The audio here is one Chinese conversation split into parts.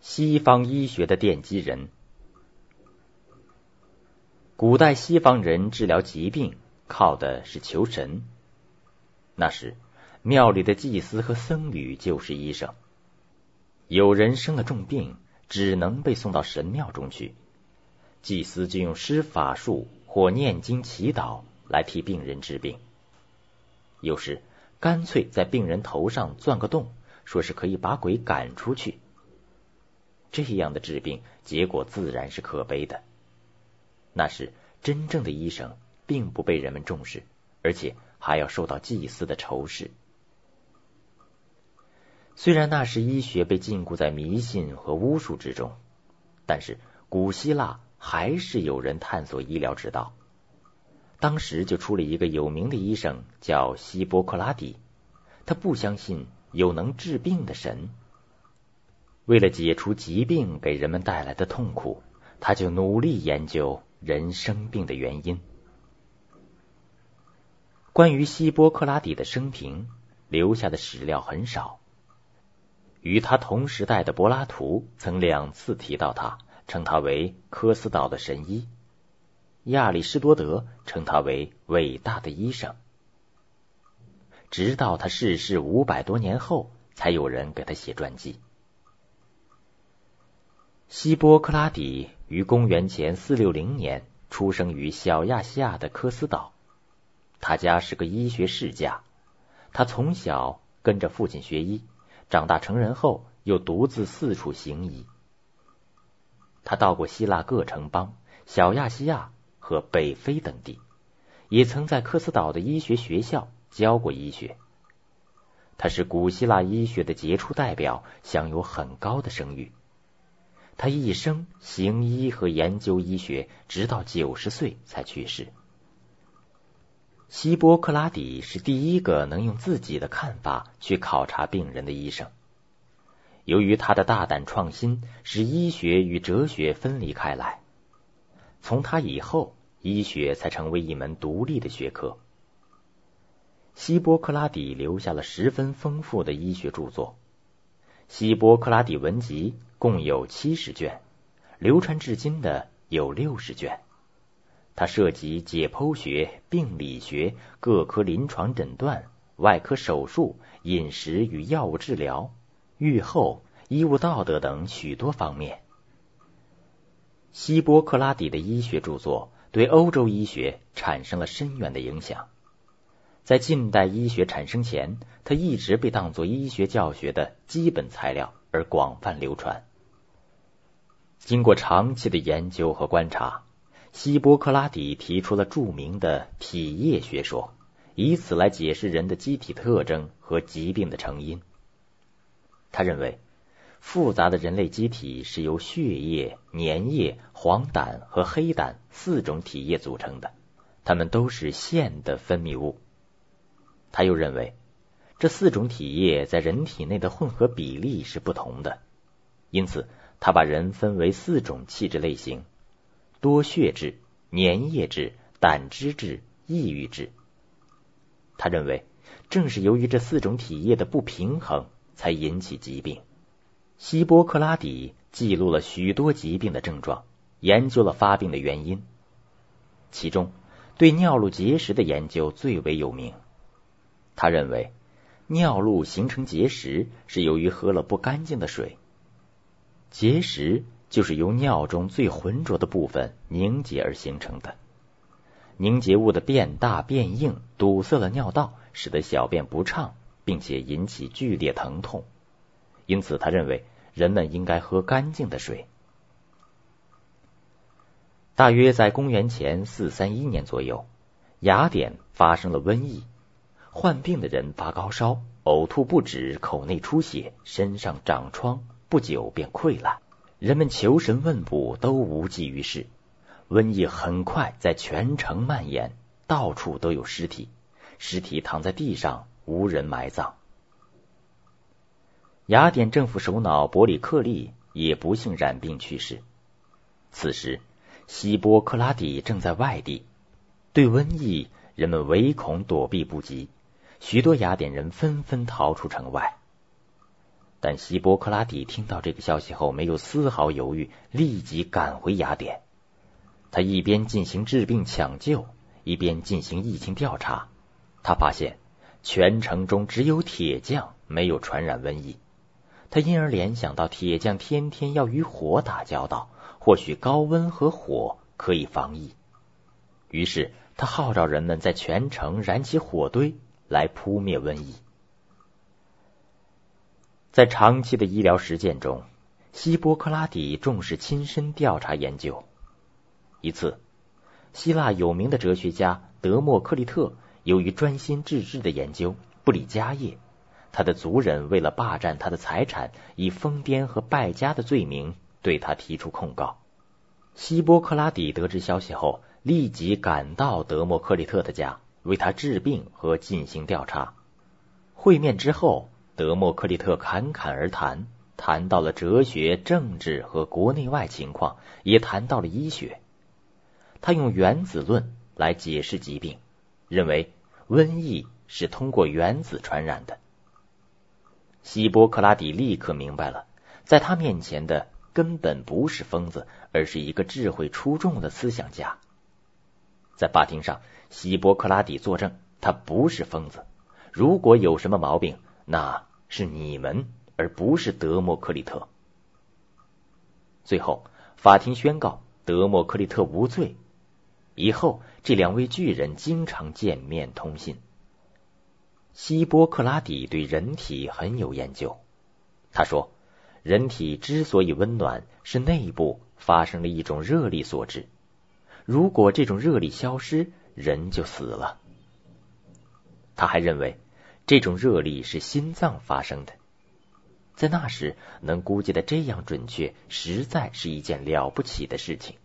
西方医学的奠基人。古代西方人治疗疾病靠的是求神。那时庙里的祭司和僧侣就是医生。有人生了重病，只能被送到神庙中去，祭司就用施法术或念经祈祷来替病人治病。有时干脆在病人头上钻个洞，说是可以把鬼赶出去。这样的治病结果自然是可悲的。那时真正的医生并不被人们重视，而且还要受到祭司的仇视。虽然那时医学被禁锢在迷信和巫术之中，但是古希腊还是有人探索医疗之道。当时就出了一个有名的医生，叫希波克拉底。他不相信有能治病的神。为了解除疾病给人们带来的痛苦，他就努力研究人生病的原因。关于希波克拉底的生平，留下的史料很少。与他同时代的柏拉图曾2次提到他，称他为科斯岛的神医。亚里士多德称他为伟大的医生。直到他逝世500多年后，才有人给他写传记。希波克拉底于公元前460年出生于小亚细亚的科斯岛。他家是个医学世家，他从小跟着父亲学医，长大成人后又独自四处行医。他到过希腊各城邦、小亚细亚和北非等地，也曾在科斯岛的医学学校教过医学。他是古希腊医学的杰出代表，享有很高的声誉。他一生行医和研究医学，直到90岁才去世。希波克拉底是第一个能用自己的看法去考察病人的医生。由于他的大胆创新，使医学与哲学分离开来。从他以后，医学才成为一门独立的学科。希波克拉底留下了十分丰富的医学著作。希波克拉底文集共有70卷，流传至今的有60卷。它涉及解剖学、病理学、各科临床诊断、外科手术、饮食与药物治疗、预后、医务道德等许多方面。希波克拉底的医学著作对欧洲医学产生了深远的影响。在近代医学产生前，它一直被当作医学教学的基本材料而广泛流传。经过长期的研究和观察，希波克拉底提出了著名的体液学说，以此来解释人的机体特征和疾病的成因。他认为，复杂的人类机体是由血液、粘液、黄疸和黑疸4种体液组成的，它们都是腺的分泌物。他又认为，这4种体液在人体内的混合比例是不同的，因此他把人分为4种气质类型：多血质、粘液质、胆汁质、抑郁质。他认为，正是由于这4种体液的不平衡，才引起疾病。希波克拉底记录了许多疾病的症状，研究了发病的原因。其中，对尿路结石的研究最为有名。他认为，尿路形成结石是由于喝了不干净的水。结石就是由尿中最浑浊的部分凝结而形成的。凝结物的变大变硬堵塞了尿道，使得小便不畅，并且引起剧烈疼痛。因此他认为人们应该喝干净的水。大约在公元前431年左右，雅典发生了瘟疫。患病的人发高烧，呕吐不止，口内出血，身上长疮，不久便溃烂。人们求神问卜都无济于事。瘟疫很快在全城蔓延，到处都有尸体，尸体躺在地上，无人埋葬。雅典政府首脑伯里克利也不幸染病去世。此时希波克拉底正在外地，对瘟疫人们唯恐躲避不及，许多雅典人纷纷逃出城外。 但希波克拉底听到这个消息后，没有丝毫犹豫，立即赶回雅典。他一边进行治病抢救，一边进行疫情调查。他发现全城中只有铁匠没有传染瘟疫。他因而联想到铁匠天天要与火打交道，或许高温和火可以防疫。于是他号召人们在全城燃起火堆来扑灭瘟疫。在长期的医疗实践中，希波克拉底重视亲身调查研究。一次，希腊有名的哲学家德谟克利特由于专心致志的研究，不理家业，他的族人为了霸占他的财产，以疯癫和败家的罪名对他提出控告。希波克拉底得知消息后，立即赶到德谟克利特的家，为他治病和进行调查。会面之后，德谟克利特侃侃而谈，谈到了哲学、政治和国内外情况，也谈到了医学。他用原子论来解释疾病，认为瘟疫是通过原子传染的。希波克拉底立刻明白了，在他面前的根本不是疯子，而是一个智慧出众的思想家。在法庭上，希波克拉底作证，他不是疯子。如果有什么毛病，那是你们，而不是德谟克利特。最后，法庭宣告德谟克利特无罪。以后，这两位巨人经常见面通信。希波克拉底对人体很有研究。他说，人体之所以温暖，是内部发生了一种热力所致。如果这种热力消失，人就死了。他还认为，这种热力是心脏发生的。在那时能估计的这样准确，实在是一件了不起的事情。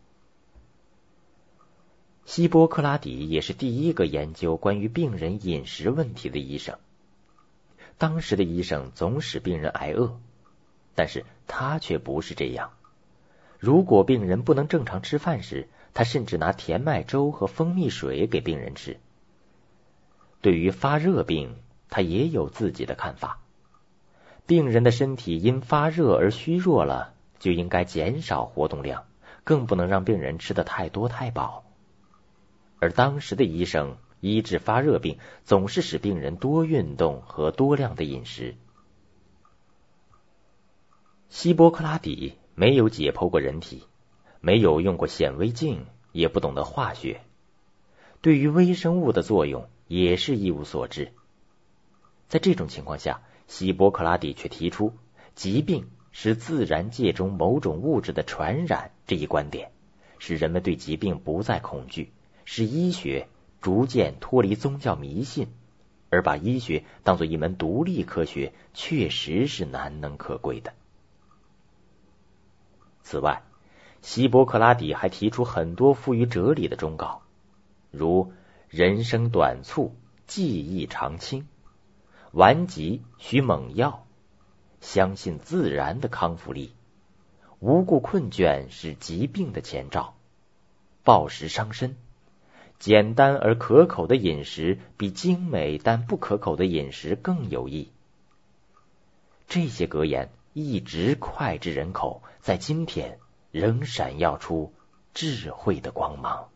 希波克拉底也是第一个研究关于病人饮食问题的医生。当时的医生总使病人挨饿，但是他却不是这样。如果病人不能正常吃饭时，他甚至拿甜麦粥和蜂蜜水给病人吃。对于发热病，他也有自己的看法。病人的身体因发热而虚弱了，就应该减少活动量，更不能让病人吃得太多太饱。而当时的医生医治发热病，总是使病人多运动和多量的饮食。希波克拉底没有解剖过人体，没有用过显微镜，也不懂得化学，对于微生物的作用也是一无所知。在这种情况下，希波克拉底却提出疾病是自然界中某种物质的传染这一观点，使人们对疾病不再恐惧，使医学逐渐脱离宗教迷信，而把医学当作一门独立科学，确实是难能可贵的。此外，希波克拉底还提出很多富于哲理的忠告，如人生短促，记忆长青，顽疾需猛药，相信自然的康复力，无故困倦是疾病的前兆，暴食伤身，简单而可口的饮食比精美但不可口的饮食更有益。这些格言一直脍炙人口，在今天仍闪耀出智慧的光芒。